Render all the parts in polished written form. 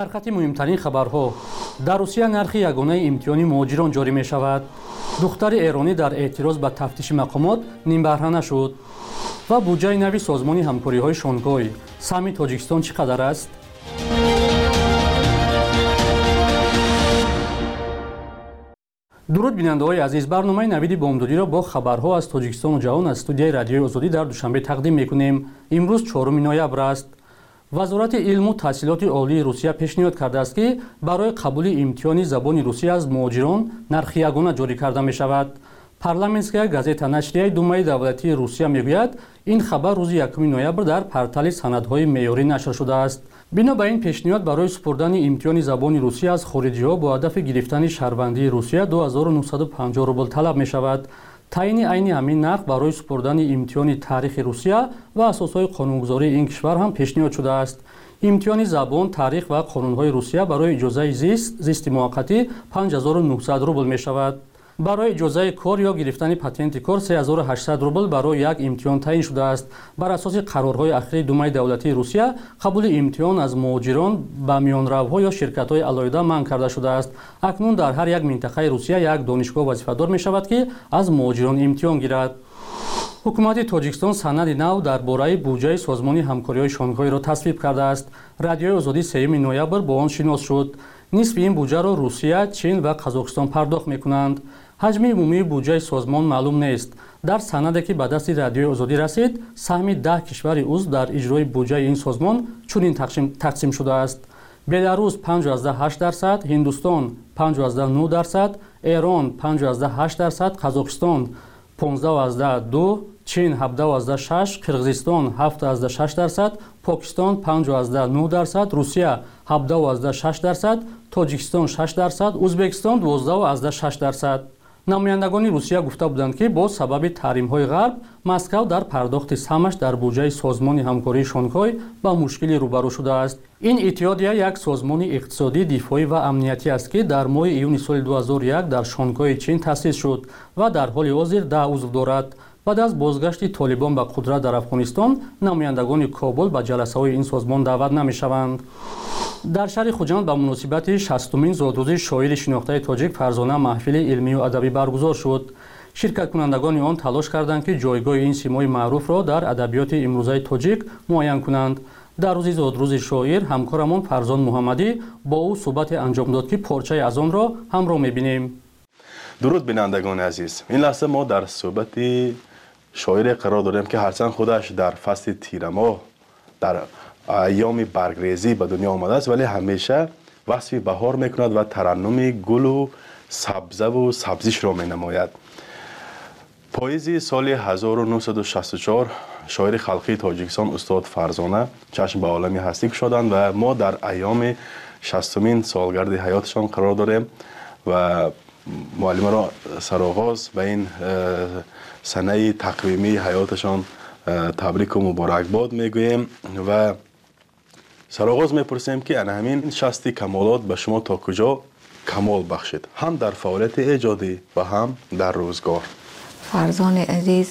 дар хати муҳимтарин хабарҳо, дар Русия нархи ягонаи имтиҳони муҳоҷирон ҷорӣ мешавад. духтари эронӣ дар эътироз ба тафтиши мақомот нимбаҳрана шуд. ва буҷаи нави созмони ҳамкориҳои Шонҳой саҳми Тоҷикистон чӣ қадар аст? дуруд бинандаҳои азиз, барномаи навиди бомдодиро бо хабарҳо аз Тоҷикистону ҷаҳон аз студияи радиои Озодӣ дар душанбе тақдим мекунем. имрӯз 4 ноябр аст. вазорати илму таҳсилоти олии Русия пешниҳод кардааст, ки барои қабули имтиҳони забони русӣ аз муҳоҷирон нархи ягона ҷорӣ карда мешавад. Парламентская газета нашрияи Думаи давлатии Русия мегӯяд, ин хабар рӯзи 1 ноябр дар портали санадҳои меъёрӣ нашр шудааст. бино ба ин пешниҳод барои супурдани имтиҳони забони русӣ аз хориҷиҳо бо ҳадафи гирифтани шаҳрвандии Русия 2950 рубл талаб мешавад. таъини айни ҳамин нарх барои супурдани имтиҳони тарихи Русия ва асосҳои қонунгузории ин кишвар ҳам пешниҳод шудааст. имтиҳони забон, тарих ва қонунҳои Русия барои иҷозаи зисти муваққатӣ 5900 рубл мешавад. барои иҷозаи кор ё гирифтани патенти кор 3800 рубл барои як имтиҳон таъин шудааст. бар асоси қарорҳои ахири Думаи давлатии Русия қабули имтиҳон аз муҳоҷирон ба миёнравҳо ё ширкатҳои алоҳида манъ карда шудааст. акнун дар ҳар як минтақаи Русия як донишгоҳ вазифадор мешавад, ки аз муҳоҷирон имтиҳон гирад. ҳукумати Тоҷикистон санади нав дар бораи буҷаи созмони ҳамкориҳои Шонҳойро тасвиб кардааст. радиои Озодӣ 3 ноябр бо он шинос шуд. нисфи ин буҷаро Русия, Чин ва Қазоқистон пардохт мекунанд. ҳаҷми умумии буҷаи созмон маълум нест. дар санаде ки ба дасти радиои Озодӣ расид, саҳми 10 кишвари узв дар иҷрои буҷаи ин созмон чунин тақсим шудааст. беларус 5,8%, ҳиндустон 5,9%, эрон 5,8%, қазоқистон 15,2%, чин 17,6%, қирғизистон 7,6%, покистон 5,9%, русия 7,6%, тоҷикистон 6%, ӯзбекистон 12,6%. намояндагони Русия гуфта буданд, ки бо сабаби таҳримҳои ғарб Москав дар пардохти самаш дар буҷаи созмони ҳамкории Шонҳой ба мушкилӣ рӯбарӯ шудааст. ин иттиҳодия як созмони иқтисодӣ, дифоӣ ва амниятӣ аст, ки дар моҳи июни соли 2001 дар Шонҳои Чин таъсис шуд ва дар ҳоли ҳозир 10 узв дорад. баъд аз бозгашти Толибон ба қудрат дар Афғонистон, намояндагони Кобул ба ҷаласаҳои ин созмон даъват намешаванд. дар шаҳри Хуҷанд ба муносибати 60-умин зодрӯзи шоири шинохтаи тоҷик Фарзона маҳфили илмию адабӣ баргузор шуд. ширкаткунандагони он талош карданд, ки ҷойгоҳи ин симои маъруфро дар адабиёти имрӯзаи тоҷик муайян кунанд. дар рӯзи зодрӯзи шоир ҳамкорамон Фарзон Муҳаммадӣ бо ӯ суҳбате анҷом дод, ки порчаи аз онро ҳамроҳ мебинем. дуруд бинандагони азиз, ин лаҳза мо дар суҳбати шоире қарор дорем, ки ҳарчанд худаш дар фасли тирамоҳ дар айёми баргрезӣ ба дунё омадааст, вале ҳамеша васфи баҳор мекунад ва тараннуми гулу сабзаву сабзишро менамояд. поизи соли 1964 шоири халқии Тоҷикистон устод Фарзона чашм ба олами ҳастӣ кушоданд ва мо дар айёми 60-умин солгарди ҳаёташон қарор дорем ва муаллимаро сароғоз ба ин санаи тақвимии ҳаёташон табрику муборакбод мегӯем ва сароғоз мепурсем, ки ана ҳамин шасти камолот ба шумо то куҷо камол бахшид, ҳам дар фаъолияти эҷодӣ ва ҳам дар рӯзгор. фарзони азиз,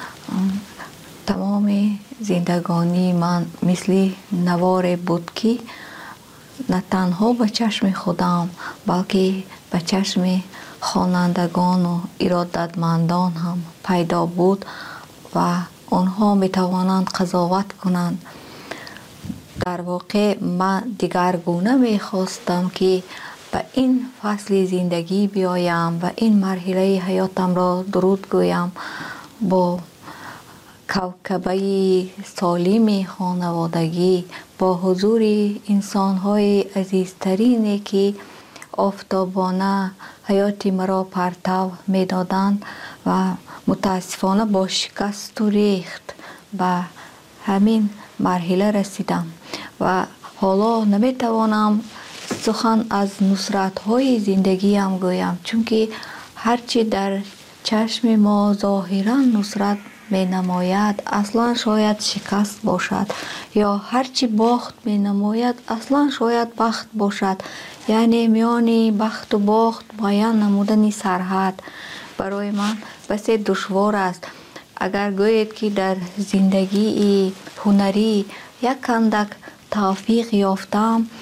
тамоми зиндагонии ман мисли наворе буд, ки на танҳо ба чашми худам, балки ба чашми хонандагону иродатмандон ҳам пайдо буд ва онҳо метавонанд қазоват кунанд. дар воқеъ ман дигар гуна мехостам, ки ба ин фасли зиндагӣ биёям ва ин марҳилаи ҳаётамро дуруд гӯям бо кавкабаи солими хонаводагӣ, бо ҳузури инсонҳои азизтарине, ки офтобона ҳаёти маро партав медоданд ва мутаассифона бо шикасту рехт ба ҳамин марҳила расидам ва ҳоло наметавонам сухан аз нусратҳои зиндагиам гӯям, чунки ҳарчи дар чашми мо зоҳиран нусрат менамояд, аслан шояд шикаст бошад, ё ҳарчи бохт менамояд, аслан шояд бахт бошад. яъне миёни бахту бохт муайян намудани сарҳад барои ман басе душвор аст. агар гӯед, ки дар зиндагии ҳунарӣ як кандак тавфиқ ёфтам,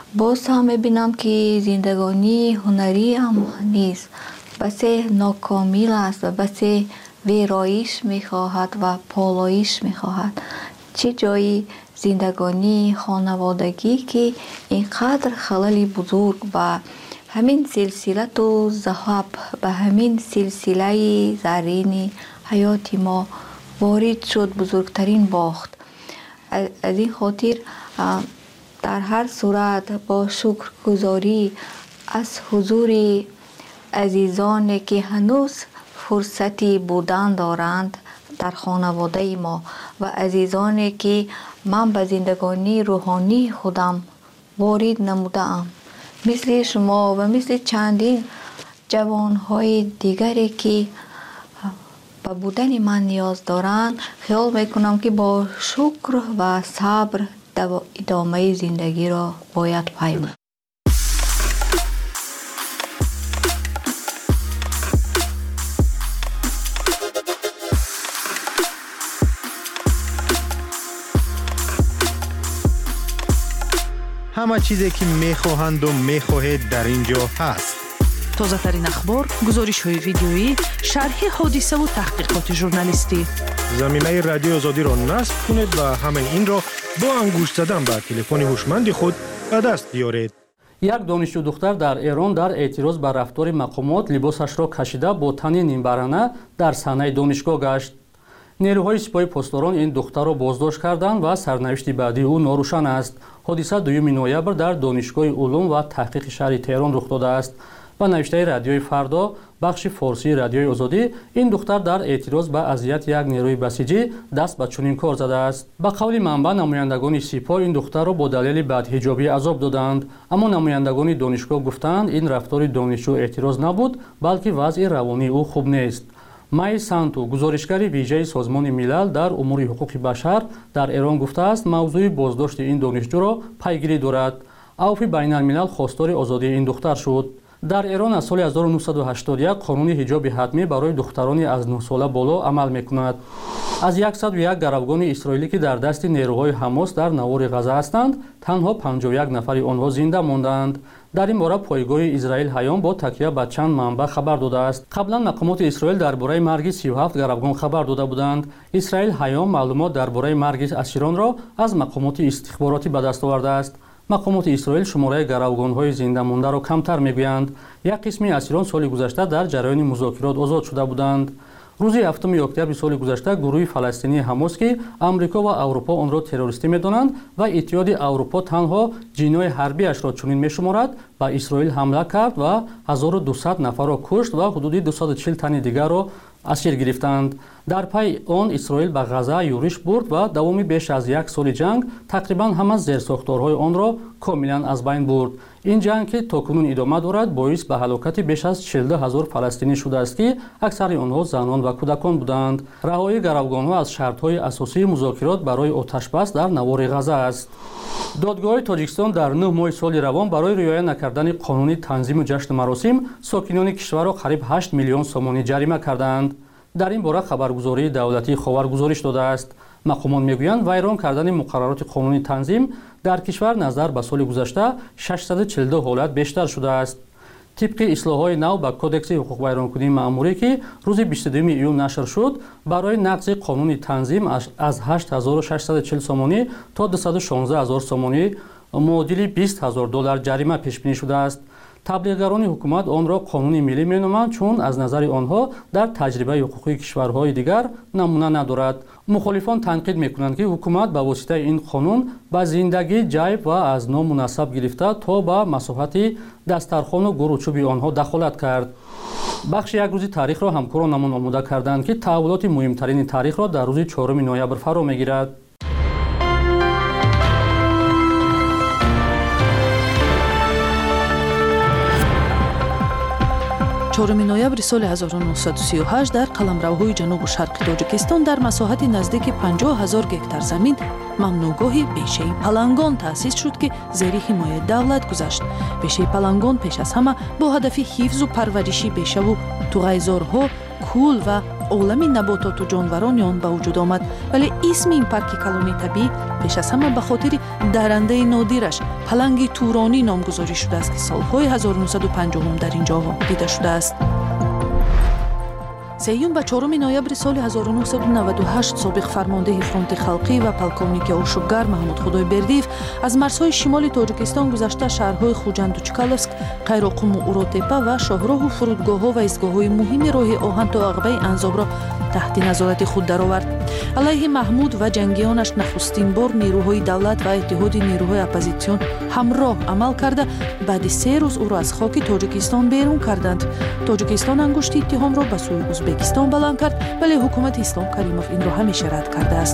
باز هم میبینم که زندگانی هنری هم نیست، بسیار ناکامل است و بسیار ویرایش میخواهد و پالایش میخواهد. چه جایی زندگانی خانوادگی که اینقدر خلل بزرگ و همین سلسله تو ذهب به همین سلسله زرین حیات ما وارد شد، بزرگترین باخت. از این خاطر در هر صورت با شکرگزاری از حضور عزیزانی که هنوز فرصتی بودن دارند در خانواده ما و عزیزانی که من به زندگانی روحانی خودم وارد نمودم، مثل شما و مثل چندین جوانهای دیگری که به بودن من نیاز دارند، خیال میکنم که با شکر و صبر ادامه زندگی را باید پیمود. همه چیزی که میخواهند و میخواهید در اینجا هست. تازه ترین اخبار، گزارش های ویدیویی، شرح حادثه و تحقیقات ژورنالیستی. زمینه رادیو آزادی را نصب کنید و همه این را با انگشت زدن به تلفن هوشمند خود به دست بیارید. یک دانشجو دختر در ایران در اعتراض بر رفتار مقامات لباسش را کشیده با تنی نیمبرانه در صحنه دانشگاه گشت. نیروهای سپاه پاسداران این دختر را بازداشت کردند و سرنوشت بعدی او ناروشن است. حادثه 2 نوامبر در دانشگاه علوم و تحقیق شهر تهران رخ داده است. و نوشته رادیوی فردا بخش فارسی رادیوی آزادی، این دختر در اعتراض به اذیت یک نیروی بسیجی دست به چنین کار زده است. به قول منبع نمایندگان سپاه این دختر را با دلیل بدحجابی عذاب دادند، اما نمایندگان دانشگاه گفتند این رفتار دانشجو اعتراض نبود، بلکه وضع روانی او خوب نیست. مای سانتو، گزارشگر ویژه سازمان ملل در امور حقوق بشر در ایران گفته است موضوع بازداشت این دانشجو را پیگیری دارد. عفو بین الملل خواستار آزادی این دختر شد. در ایران از سال 1981 قانون حجاب حتمی برای دختران از 9 ساله بالا عمل می‌کند. از 101 گروگان اسرائیلی که در دست نیروهای حماس در نوار غزه هستند، تنها 51 نفر آنها زنده ماندند. در این باره پایگاه اسرائیل هیام با تکیه به چند منبع خبر داده است. قبلا مقامات اسرائیل درباره مرگ 37 گروگان خبر داده بودند. اسرائیل هیام معلومات درباره مرگ اسیران را از مقامات استخباراتی به دست آورده است. مقامات اسرائیل شماره گروگان‌های زنده مانده را کمتر می‌گویند. یک قسم اسیران سال گذشته در جریان مذاکرات آزاد شده بودند. روز 7 اکتبر سال گذشته گروه فلسطینی حماس که آمریکا و اروپا آن را تروریستی می‌دانند و اتحاد اروپا تنها جنای حربی‌اش را چنین می‌شمارد، به اسرائیل حمله کرد و 1200 نفر را کشت و حدود 240 تن دیگر را اسیر گرفتند. در پی آن اسرائیل به غزه یورش برد و دوام بیش از یک سال جنگ تقریبا همه زیرساختارهای آن را کاملا از بین برد. این جنگ که تاکنون ادامه دارد باعث به هلاکت بیش از 42000 فلسطینی شده است که اکثر آنها زنان و کودکان بودند. رهایی گروگان‌ها از شرط‌های اساسی مذاکرات برای آتش‌بس در نوار غزه است. دادگاه تاجیکستان در 9 ماه سال روان برای رعایت نکردن قانون تنظیم و جشن مراسم ساکنان کشور را قریب 8 میلیون سومانی جریمه کردند. در این باره خبرگزاری دولتی خاور گزارش داده است. مقامان میگویند ویران کردن مقررات قانونی تنظیم در کشور نظر به سال گذشته 642 حالت بیشتر شده است. طبق اصلاح‌های نو به کدکس حقوق ویرانکنی مأموری که روز 22 ایون نشر شد، برای نقض قانون تنظیم از 8640 سومانی تا 216000 سومانی معادل $20000 جریمه پیش بینی شده است. تبلیغگران حکومت آن را قانون ملی می‌نامند چون از نظر آنها در تجربه حقوقی کشورهای دیگر نمونه ندارد. مخالفان تنقید می‌کنند که حکومت با واسطه این قانون به زندگی جیب و از نامناسب گرفته تا به مساحت دسترخوان و گروچوب آنها دخالت کرد. بخش یک روز تاریخ را همکارانمان آماده کردند که تحولات مهمترین تاریخ را در روز 4 نوامبر فرا می‌گیرد. 4 نوامبر سال 1938 در قلمروهای جنوب و شرق تاجیکستان در مساحت نزدیک 50000 گکتار زمین ممنوعگاه بیشه پلنگان تأسیس شد که زیر حمایت دولت گذشت. بیشه پلنگان پیش از همه با هدف حفظ و پرورش بیشه و توغیزارها، کول و عالم نباتات و جانوران آن به وجود آمد، ولی اسم این پارک کلانی طبیعی پیش از همه به خاطر درنده نادرش پلنگ تورانی نامگذاری شده است که سالهای 1950 در اینجا دیده شده است. 3 و 4 نوامبر سال 1998 سابق فرمانده فرانت خلقی و پلکونیک آشوبگر محمود خدایبردیев از مرزهای شمال تاجیکستان گذشته شهرهای خوجند و چکالفسک، قیراقوم و اوراتپا و شاهراه و فرودگاه‌ها و ایستگاه‌های مهم راه آهن تا عقبه انزاب را تحت نظارت خود درآورد. علیه محمود و جنگیانش نخستین بار نیروهای دولت و اتحاد نیروهای اپوزیسیون همراه عمل کرده بعد 3 روز او را از خاک تاجیکستان بیرون کردند. تاجیکستان انگشت اتهام را به سوی ازبکستان بلند کرد، ولی حکومت اسلام کریموف این را همیشه رد کرده است.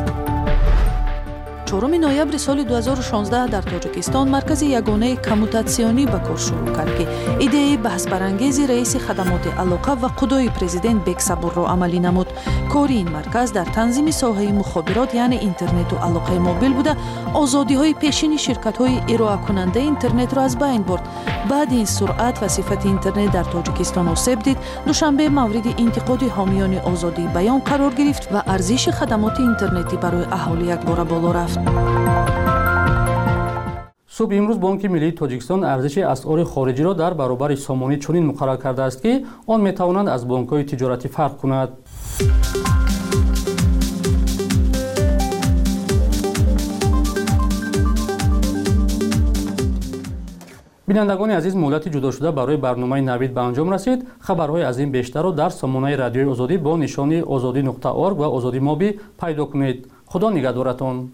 4 نوامبر سال 2016 در تاجیکستان مرکز یگانه کموتاسیونی به کار شروع کرد که ایده بحث برانگیز رئیس خدمات علاقه و قدای پرزیدنت بیک صبور را عملی نمود. کار این مرکز در تنظیم ساحه مخابرات یعنی اینترنت و علاقه موبیل بوده، آزادی‌های پیشین شرکت‌های ارائه کننده اینترنت را از بین برد. بعد این سرعت و صفت اینترنت در تاجیکستان آسیب دید، دوشنبه مورد انتقاد حامیان آزادی بیان قرار گرفت و ارزش خدمات اینترنتی برای اهالی یکباره بالا رفت. صبح امروز بانک ملی تاجیکستان ارزش اسعار خارجی را در برابر سامانی چنین مقرر کرده است که آن میتواند از بانک‌های تجارتی فرق کند. بینندگان عزیز، مهلت جدا شده برای برنامه نوید به انجام رسید. خبرهای از این بیشتر را در سامانه رادیوی آزادی با نشانی azadi.org و آزادی مابی پیدا کنید. خدا نگهدارتان.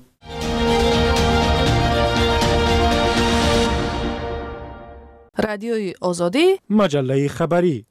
رادیوی آزادی، مجله خبری.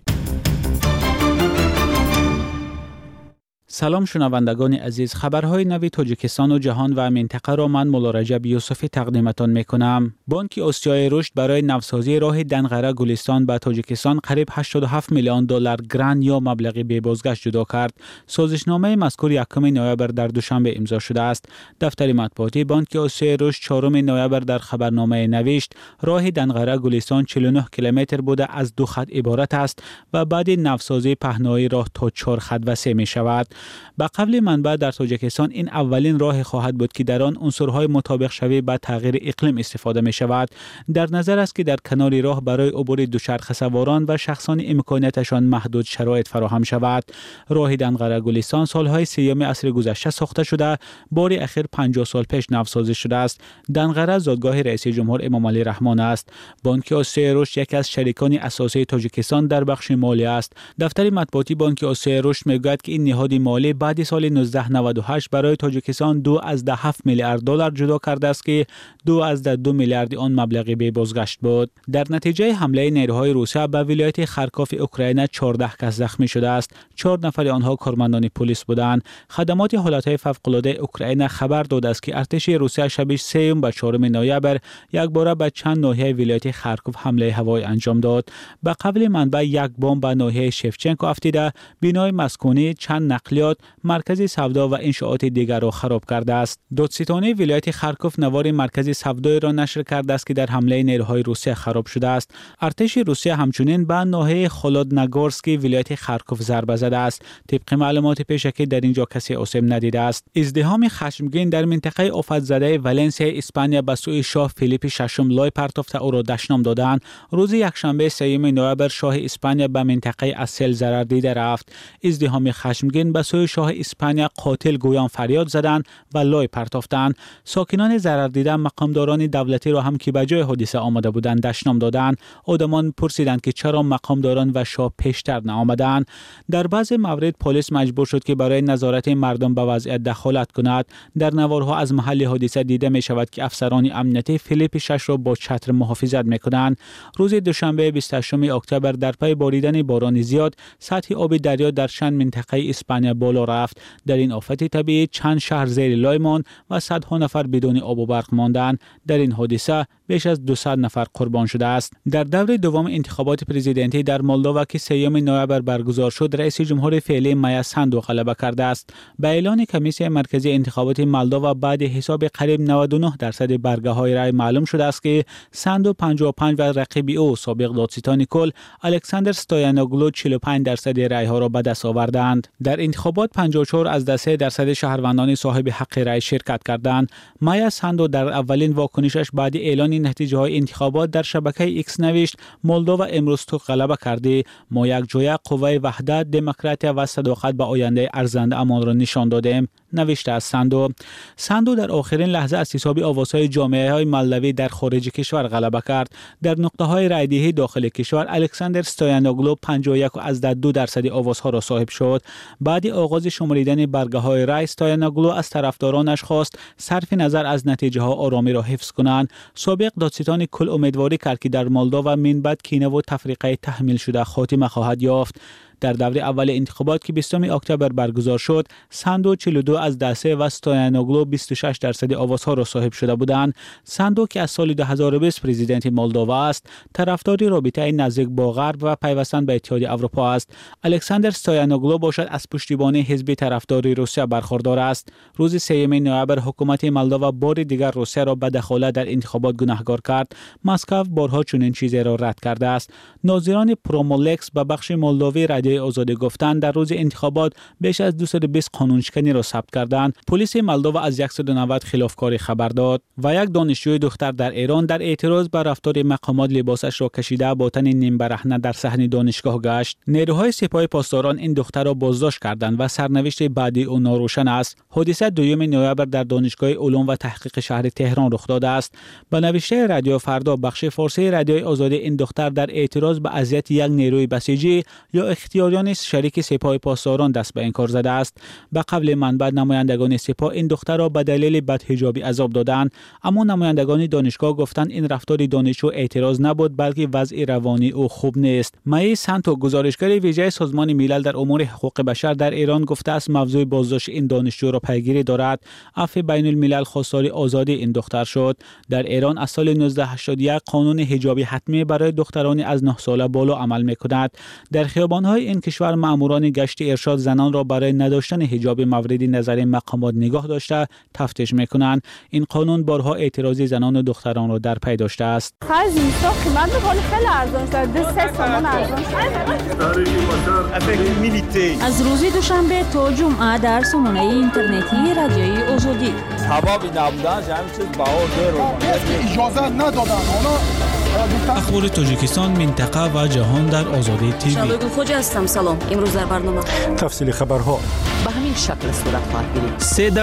سلام شنوندگان عزیز، خبرهای نوی تاجیکستان و جهان و منطقه را من مولا رجب یوسفی تقدیمتان میکنم. بانک آسیای رشد برای نوسازی راه دنغره گلستان به تاجیکستان قریب 87 میلیون دلار گران یا مبلغ بی بازگشت جدا کرد. سازشنامه مذکور 1 نوامبر در دوشنبه امضا شده است. دفتر مطبوعاتی بانک آسیای رشد 4 نوامبر در خبرنامه نوشت راه دنغره گلستان 49 کیلومتر بوده از 2 خط عبارت است و بعد نوسازی پهنایی راه تا 4 خط وسیع می شود. با قول منبع در تاجیکستان این اولین راه خواهد بود که در آن عنصرهای مطابق شوی با تغییر اقلیم استفاده می شود. در نظر است که در کنار راه برای عبور دوچرخه سواران و شخصان امکاناتشان محدود شرایط فراهم شود. راه دنغره گلستان سالهای 30 عصر گذشته ساخته شده، بار اخیر 50 سال پیش نوسازی شده است. دنغره زادگاه رئیس جمهور امام علی رحمان است. بانک آسیای رشد یکی از شریکان اساسی تاجیکستان در بخش مالی است. دفتر مطبوعاتی بانک آسیای رشد میگوید که این نهاد مالی بعد سال 1998 برای تاجیکستان 2.7 میلیارد دلار جدا کرده است که 2.2 میلیارد آن مبلغ بی بازگشت بود. در نتیجه حمله نیروهای روسیه به ولایت خارکوف اوکراین 14 کس زخمی شده است. 4 نفر آنها کارمندان پلیس بودند. خدمات حالات فوق‌العاده اوکراین خبر داده است که ارتش روسیه شب 3 و 4 نوامبر یک بار به چند ناحیه ولایت خارکوف حمله هوایی انجام داد. به قول منبع یک بمب به ناحیه شفچنکو افتیده، بنای مسکونی، چند نقلیات، مرکز سودا و انشاءات دیگر را خراب کرده است. دادستانی ولایت خارکوف نوار مرکز سودای را نشر کرده است که در حمله نیروهای روسیه خراب شده است. ارتش روسیه همچنین به ناحیه خولودنگورسکی ولایت خارکوف ضربه زده است. طبق معلومات پیشکی در اینجا کسی آسیب ندیده است. ازدحام خشمگین در منطقه آفت زده ولنسیا اسپانیا به سوی شاه فیلیپ ششم لای پرتافته او را دشنام دادند. روز یکشنبه 3 نوامبر شاه اسپانیا به منطقه اسل ضرر دیده رفت. ازدحام خشمگین به سوی شاه اسپانیا قاتل گویان فریاد زدند و لای پرتافتند. ساکنان ضرر دیده مقامداران دولتی را هم که به جای حادثه آمده بودند دشنام دادند. آدمان پرسیدند که چرا مقامداران و شاه پیشتر نآمدند. در بعض موارد پلیس مجبور شد که برای نظارت مردم به وضعیت دخالت کند. در نوارها از محل حادثه دیده می شود که افسران امنیتی فیلیپ شش را با چتر محافظت می کنند. روز دوشنبه 28 اکتبر در پی باریدن باران زیاد سطح آب دریا در چند منطقه اسپانیا بالا رفت. در این آفت طبیعی چند شهر زیر لای ماند و صدها نفر بدون آب و برق ماندند. در این حادثه بیش از 200 نفر قربان شده است. در دور دوم انتخابات پرزیدنتی در مولدووا که 3 نوامبر برگزار شد، رئیس جمهور فعلی مایا ساندو غلبه کرده است. به اعلان کمیسیون مرکزی انتخابات مولدووا بعد حساب قریب 99% برگه‌های رای معلوم شده است که ساندو 55 و رقیب او سابق دادستان کل الکساندر ستویانوگلو 45% رای‌ها را به دست آوردند. در انتخابات انتخابات 54 از 13% شهروندان صاحب حق رأی شرکت کردند. مایا ساندو در اولین واکنشش بعد اعلان نتیجه های انتخابات در شبکه ایکس نوشت مولدووا امروز تو غلبه کرده. ما یک جای قوه وحدت، دموکراسی و صداقت به آینده ارزنده امان را نشان دادیم، نوشته از ساندو در آخرین لحظه از حساب آوازهای جامعه های مولدوی در خارج کشور غلبه کرد. در نقطه های رایدهی داخل کشور الکساندر ستویانوگلو 51.2% آوازها را صاحب شد. بعد آغاز شماریدن برگه های رای، ستویانوگلو از طرفدارانش خواست صرف نظر از نتیجه ها آرامی را حفظ کنند. سابق دادستان کل امیدواری کرد که در مولدووا من بعد کینه و تفریقه تحمیل شده خاتمه خواهد یافت. در دوره اول انتخابات که 20 اکتبر برگزار شد، ساندو 42% و ستویانوگلو 26% آوازها را صاحب شده بودند. ساندو که از سال 2020 پرزیدنت مولدووا است، طرفدار رابطه نزدیک با غرب و پیوستن به اتحادیه اروپا است. الکساندر ستویانوگلو باشد از پشتیبانی حزب طرفداری روسیه برخوردار است. روز 3 نوامبر حکومت مولدووا بار دیگر روسیه را به دخالت در انتخابات گناهکار کرد. مسکو بارها چنین چیزی را رد کرده است. ناظران پرومولکس به بخش مولدوی رادیوی آزادی گفتند در روز انتخابات بیش از 220 قانونشکنی را ثبت کردند. پلیس مولدووا از 190 خلافکاری خبر داد و یک دانشجوی دختر در ایران در اعتراض بر رفتار مقامات لباسش را کشیده با تن نیم برهنه در صحن دانشگاه گشت. نیروهای سپاه پاسداران این دختر را بازداشت کردند و سرنوشت بعدی او ناروشن است. حادثه 2 نوامبر در دانشگاه علوم و تحقیق شهر تهران رخ داده است. به نوشته رادیو فردا بخش فارسی رادیوی آزادی این دختر در اعتراض به اذیت یک نیروی بسیجی یا اختیاریان شریک سپاه پاسداران دست به انکار زده است. به قبل منبع نمایندگان سپاه این دختر را به دلیل بدحجابی عذاب دادند، اما نمایندگان دانشگاه گفتند این رفتار دانشجو اعتراض نبود بلکه وضع روانی او خوب نیست. مای سانتو گزارشگر ویژه سازمان ملل در امور حقوق بشر در ایران گفته است موضوع بازداشت این دانشجو را پیگیری دارد. عفو بین الملل خواستار آزادی این دختر شد. در ایران از سال 1981 قانون حجاب حتمی برای دختران از 9 ساله بالا عمل می‌کند. در خیابان‌های این کشور ماموران گشت ارشاد زنان را برای نداشتن حجاب مورد نظر مقامات نگاه داشته تفتیش می‌کنند. این قانون بارها اعتراض زنان و دختران را در پی داشته است. خرج اینستا قیمت می‌کنه خیلی ارزان شده، 3 تومان ارزان شده. از روز دوشنبه تا جمعه در سامانه اینترنتی رادیوی آزادی. حبابی نبودن همین چیز بهار اجازه ندادن. اخبار تاجیکستان، منطقه و جهان در آزادی تیوی. شبگون خوجا هستم. سلام. امروز در برنامه تفصیل خبرها به همین شکل صورت خواهد گرفت.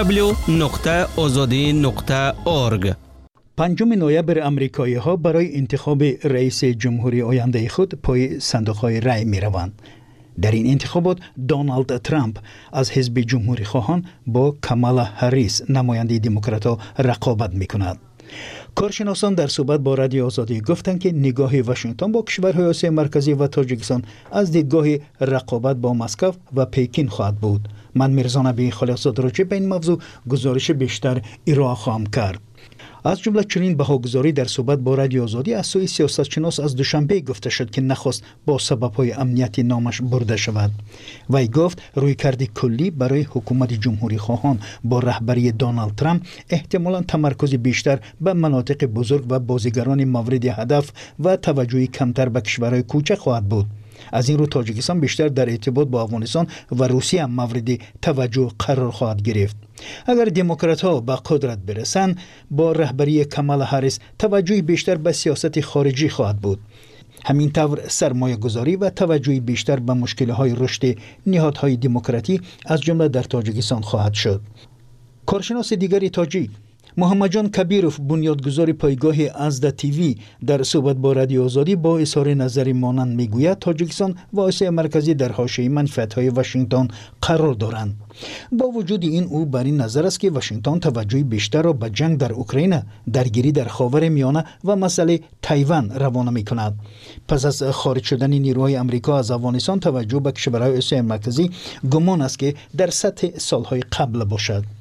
www.azadi.org 5 نوامبر امریکایی‌ها برای انتخاب رئیس جمهوری آینده خود پای صندوق‌های رای می‌روند. در این انتخابات دونالد ترامپ از حزب جمهوری خواهان با کامالا هریس نماینده دموکرات‌ها رقابت می‌کند. کارشناسان در صحبت با رادیو آزادی گفتند که نگاه واشنگتن با کشورهای آسیای مرکزی و تاجیکستان از دیدگاه رقابت با مسکو و پکین خواهد بود. من میرزا نبی خالص‌زاده راجع به این موضوع گزارش بیشتر ارائه خواهم کرد. از جمله چنین بهاگزاری در صحبت با رادیو آزادی از سوی سیاستشناس از دوشنبه گفته شد که نخواست با سبب‌های امنیتی نامش برده شود. وی گفت رویکرد کلی برای حکومت جمهوری خواهان با رهبری دونالد ترامپ احتمالاً تمرکز بیشتر به مناطق بزرگ و بازیگران مورد هدف و توجهی کمتر به کشورهای کوچک خواهد بود. از این رو تاجیکستان بیشتر در ارتباط با افغانستان و روسیه هم مورد توجه قرار خواهد گرفت. اگر دموکرات‌ها به قدرت برسند، با رهبری کامالا هریس توجه بیشتر به سیاست خارجی خواهد بود. همین طور سرمایه گذاری و توجه بیشتر به مشکل‌های رشد نهادهای دموکراتی از جمله در تاجیکستان خواهد شد. کارشناس دیگری تاجیک محمد جان کبیروف بنیادگذار پایگاه ازدا تیوی در صحبت با رادیو آزادی با اظهار نظری مانند میگوید تاجیکستان و آسیا مرکزی در حاشیه منفعت‌های واشنگتن قرار دارند. با وجود این او بر این نظر است که واشنگتن توجه بیشتر را به جنگ در اوکراین، درگیری در خاورمیانه و مسئله تایوان روانه می‌کند. پس از خارج شدن نیروهای آمریکا از افغانستان توجه به کشورهای آسیا مرکزی گمان است که در سطح سالهای قبل باشد.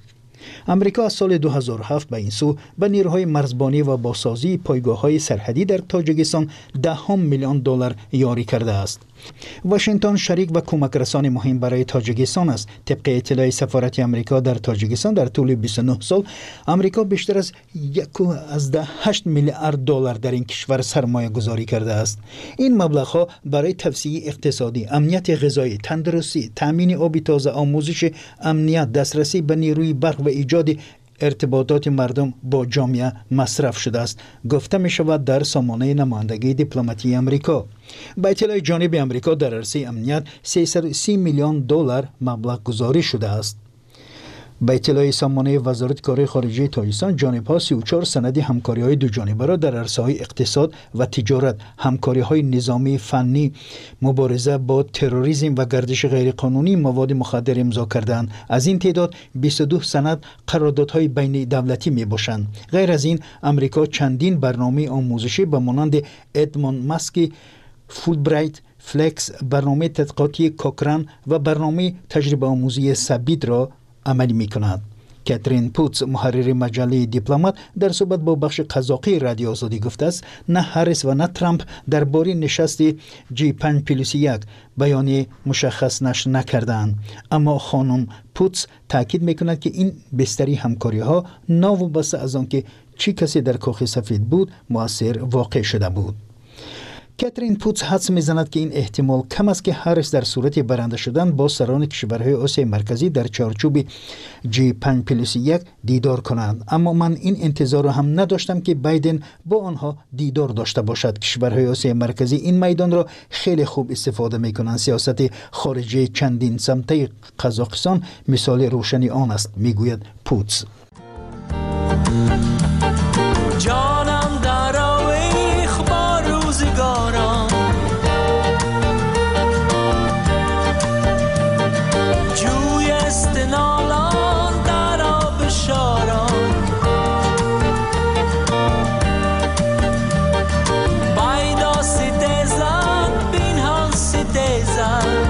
امریکا از سال 2007 به این سو به نیروهای مرزبانی و بازسازی پایگاه‌های سرحدی در تاجیکستان $10 میلیون یاری کرده است. واشنگتن شریک و کمک رسان مهم برای تاجیکستان است. طبق اطلاع سفارت امریکا در تاجیکستان در طول 29 سال امریکا بیشتر از $1.8 میلیارد در این کشور سرمایه گذاری کرده است. این مبلغ‌ها برای توسعه اقتصادی، امنیت غذایی، تندرستی، تامین آب تازه، آموزش امنیت، دسترسی به نیروی برق و ایجاد ارتباطات مردم با جامعه مصرف شده است، گفته می شود در سامانه نمایندگی دیپلماتی امریکا. با اطلاع جانب امریکا در عرصه امنیت $330 میلیون مبلغ گذاری شده است. با اطلاع سامانه وزارت کار خارجه تاجیکستان، جانب‌ها 34 سند همکاری‌های دو جانبه را در عرصه‌های اقتصاد و تجارت، همکاری‌های نظامی، فنی، مبارزه با تروریسم و گردش غیرقانونی مواد مخدر امضا کردند. از این تعداد 22 سند قراردادهای بین دولتی می‌باشند. غیر از این امریکا چندین برنامه آموزشی به مانند ادموند ماسکی، فولبرایت، فلکس، برنامه تحقیقاتی کوکران و برنامه تجربه آموزی سبید را عملی می کند. کاترین پوتس، محرر مجله دیپلمات، در صحبت با بخش قزاقی رادیو آزادی گفته است نه هریس و نه ترامپ درباره نشست G5+1 بیانیه مشخص نشر نکردند. اما خانم پوتس تاکید می کند که این بستری همکاری ها ناوابسته از آنکه چی کسی در کاخ سفید بود مؤثر واقع شده بود. کاترین پوتس حدس می‌زند که این احتمال کم است که هریس در صورت برنده شدن با سران کشورهای آسیای مرکزی در چارچوب G5+1 دیدار کنند. اما من این انتظار را هم نداشتم که بایدن با آنها دیدار داشته باشد. کشورهای آسیای مرکزی این میدان را خیلی خوب استفاده می‌کنند. سیاست خارجی چندین سمته قزاقستان مثال روشنی آن است، میگوید پوتس. جانم در آویخ با روزگارم، جوی استنالان در آب شارم، بایدا ستیزن بینهان ستیزن،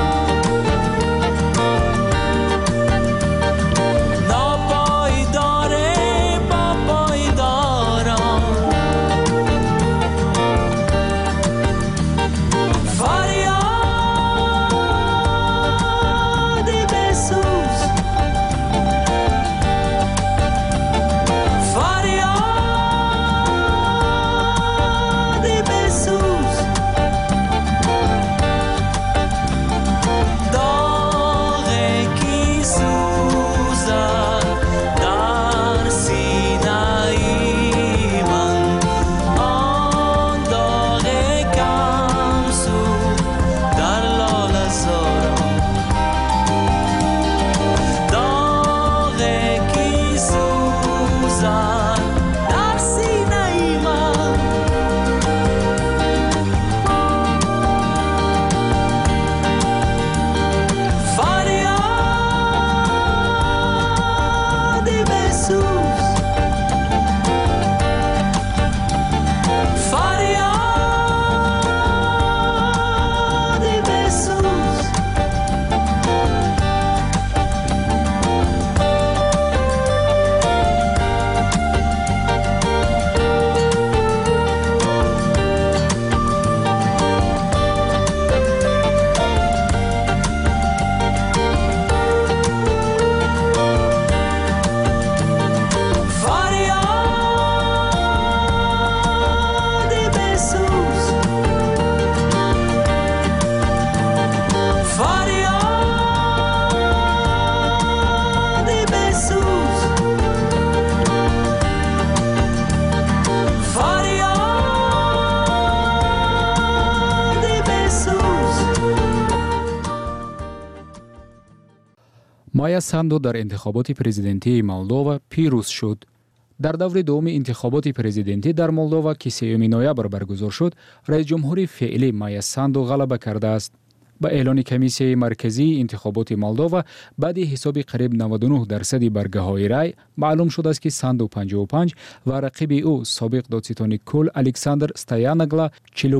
مایا ساندو در انتخابات پرزیدنتی مولدووا پیروز شد. در دور دوم انتخابات پرزیدنتی در مولدووا که 3 نوامبر برگزار شد، رئیس جمهور فعلی مایا ساندو غلبه کرده است. با اعلان کمیسیون مرکزی انتخابات مولدووا بعد حساب قریب 99% برگه‌های رای معلوم شد است که ساندو 55 و رقیب او سابق دادستان کل الکساندر ستایانگلا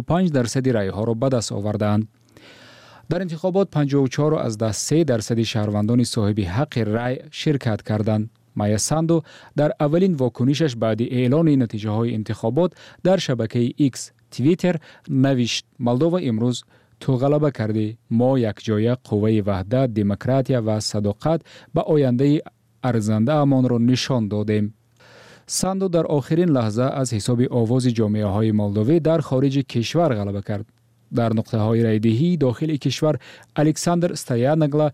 45% رای‌ها را به دست آوردند. در انتخابات 54 از 3% شهروندان صاحب حق رای شرکت کردند. مایا ساندو در اولین واکنشش بعد اعلان نتیجه های انتخابات در شبکه ایکس توییتر نوشت مولدووا امروز تو غلبه کرده، ما یک جای قوه وحدت، دموکراتیا و صداقت به آینده ارزنده امان را نشان دادیم. ساندو در آخرین لحظه از حساب آواز جامعه های مولدوی در خارج کشور غلبه کرد. در نقطه های رایدهی داخل کشور الکساندر استیانگلا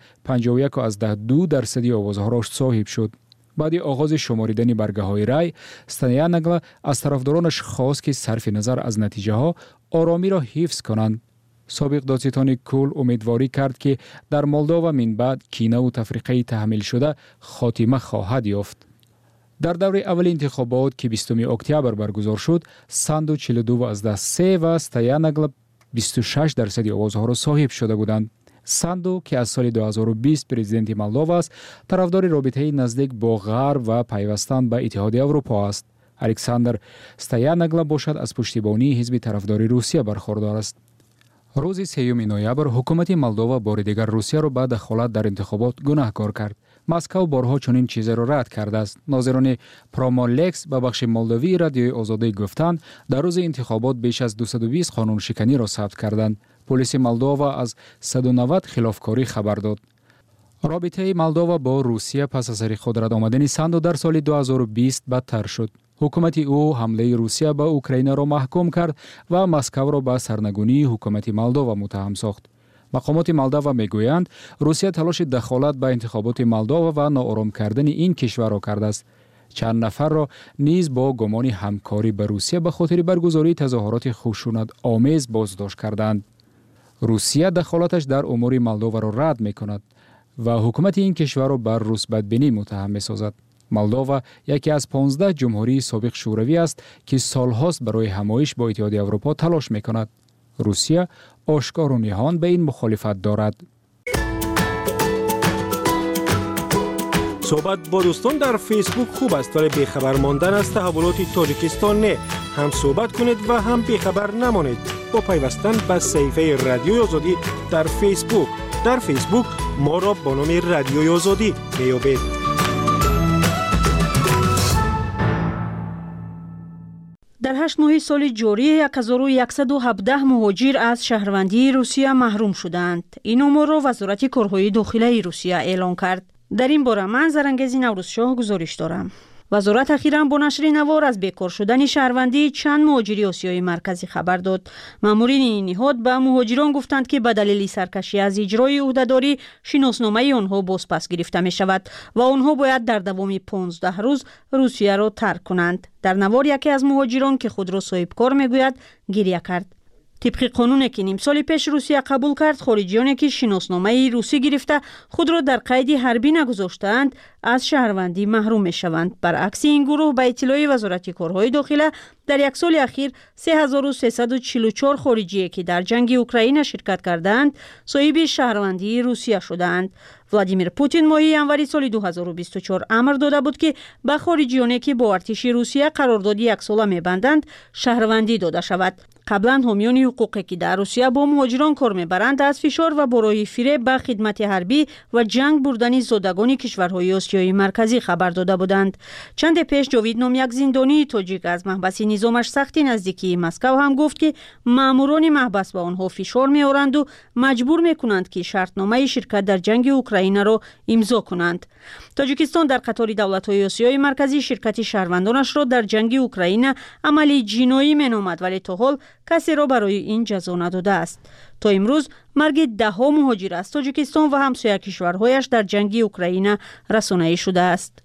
51.2% آوازها را صاحب شد. بعد آغاز شماریدن برگه های رای، استیانگلا از طرفدارانش خواست که صرف نظر از نتیجه ها آرامی را حفظ کنند. سابق دادستان کل امیدواری کرد که در مولدووا من بعد کینه و تفرقه تحمیل شده خاتمه خواهد یافت. در دوره اول انتخابات که 20 اکتبر برگزار شد، ساندو 42.3 و استیانگلا 26% آوازها را صاحب شده بودند. ساندو که از سال 2020 پرزیدنت مولدووا است، طرفدار رابطه نزدیک با غرب و پیوستن به اتحاد اروپا است. الکساندر استیانگلا باشد از پشتیبانی حزب طرفداری روسیه برخوردار است. روز 3 نوامبر حکومت مولدووا بار دیگر روسیه را به دخالت در انتخابات گناهکار کرد. مسکو بارها چنین چیزی را رد کرده است. ناظران پرومولکس به بخش مولدوی رادیوی آزادی گفتند در روز انتخابات بیش از 220 قانون شکنی را ثبت کردند. پلیس مولدووا از 190 خلافکاری خبر داد. رابطه مولدووا با روسیه پس از سر قدرت آمدن ساندو در سال 2020 بدتر شد. حکومت او حمله روسیه به اوکراین را محکوم کرد و مسکو را به سرنگونی حکومت مولدووا متهم ساخت. مقامات مولدووا میگویند روسیه تلاش دخالت به انتخابات مولدووا و ناآرام کردن این کشور را کرده است. چند نفر را نیز با گمان همکاری با روسیه به خاطر برگزاری تظاهرات خشونت آمیز بازداشت کردند. روسیه دخالتش در امور مولدووا را رد میکند و حکومت این کشور را بر روس بدبینی متهم میسازد. مولدووا یکی از 15 جمهوری سابق شوروی است که سالهاست برای همایش با اتحاد اروپا تلاش میکند. روسیه آشکار و نهان به این مخالفت دارد. صحبت با دوستان در فیسبوک خوب است ولی بیخبر ماندن از تحولات تاجیکستان نه. هم صحبت کنید و هم بیخبر نمانید با پیوستن به صفحه رادیوی آزادی در فیسبوک. در فیسبوک ما را با نام رادیوی آزادی میابید. در 8 ماه سال جاری 1117 مهاجر از شهروندی روسیه محروم شدند. این امور را وزارت کارهای داخلی روسیه اعلام کرد. در این باره من زرنگزی نوروزشاه گزارش دارم. وزارت اخیراً با نشر نوار از بیکار شدن شهروندی چند مهاجری آسیای مرکزی خبر داد. مامورین این نهاد به مهاجران گفتند که به دلیل سرکشی از اجرای عهدهداری شناسنامه آنها بازپس گرفته می شود و آنها باید در دوام 15 روز روسیه را ترک کنند. در نوار یکی از مهاجران که خود را صاحبکار میگوید گریه کرد. طبق قانونی که نیم سال پیش روسیه قبول کرد، خارجیانی که شناسنامه روسی گرفته خود را در قید حربی نگذاشتند از شهروندی محروم میشوند. برعکس این گروه به اطلاع وزارت کارهای داخله در یک سال اخیر 3344 خارجی که در جنگ اوکراین شرکت کردند صاحب شهروندی روسیه شدند. ولادیمیر پوتین ماه ژانویه سال 2024 امر داده بود که به خارجیانی که با ارتش روسیه قرارداد یک ساله میبندند شهروندی داده شود. قبلا حامیان حقوقی که در روسیه با مهاجران کار میبرند از فشار و برای فریب به خدمت حربی و جنگ بردن زادگان کشورهای آسیای مرکزی خبر داده بودند. چند پیش جاوید نام یک زندانی تاجیک از محبس نظامش سختی نزدیکی مسکو هم گفت که ماموران محبس به آنها فشار میآورند و مجبور میکنند که شرطنامه شرکت در جنگ اوکراین را امضا کنند. تاجیکستان در قطار دولت‌های آسیای مرکزی شرکت شهروندانش را در جنگ اوکراین عملی جنایی مینامد ولی تا حال کسی را برای این جزا نداده است. تا امروز مرگ 10 مهاجر از تاجیکستان و همسایه کشورهایش در جنگ اوکراین رسانه‌ای شده است.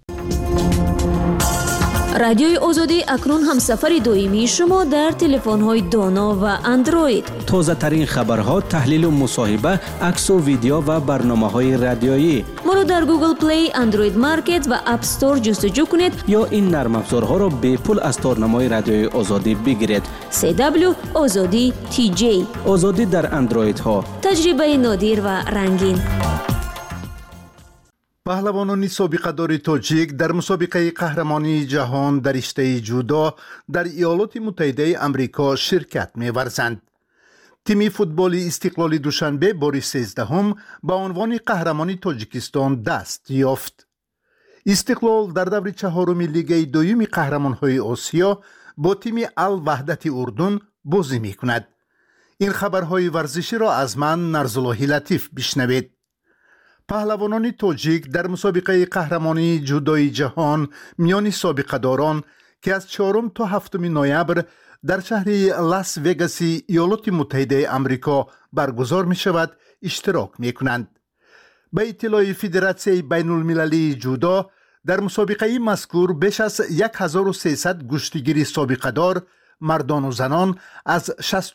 رادیوی آزادی اکنون هم سفر دائمی شما در تلفن‌های دانا و اندروید. تازه ترین خبرها، تحلیل و مصاحبه، عکس و ویدیو و برنامه‌های رادیویی. ما رو در گوگل پلی، اندروید مارکت و اپ استور جستجو کنید یا این نرم افزارها را به پول از تارنمای رادیوی آزادی بگیرید. CW آزادی TJ. آزادی در اندروید ها. تجربه نادر و رنگین. پهلوانان سابقه‌دار تاجیک در مسابقه قهرمانی جهان در رشته جودو در ایالات متحده آمریکا شرکت می‌ورزند. تیم فوتبال استقلال دوشنبه بار 13 به عنوان قهرمان تاجیکستان دست یافت. استقلال در دور چهارم لیگ دوم قهرمان‌های آسیا با تیم الوحدت اردن بازی می‌کند. این خبرهای ورزشی را از من نرزاللهی لطیف بشنوید. پهلوانان تاجیک در مسابقه قهرمانی جودوی جهان میان سابقه‌داران که از 4 تا 7 نوامبر در شهر لاس وگاس ایالات متحده آمریکا برگزار می شود اشتراک می کنند. به اطلاع فدراسیون بین المللی جودو در مسابقه مذکور بیش از 1300 گشتیگیر سابقه دار مردان و زنان از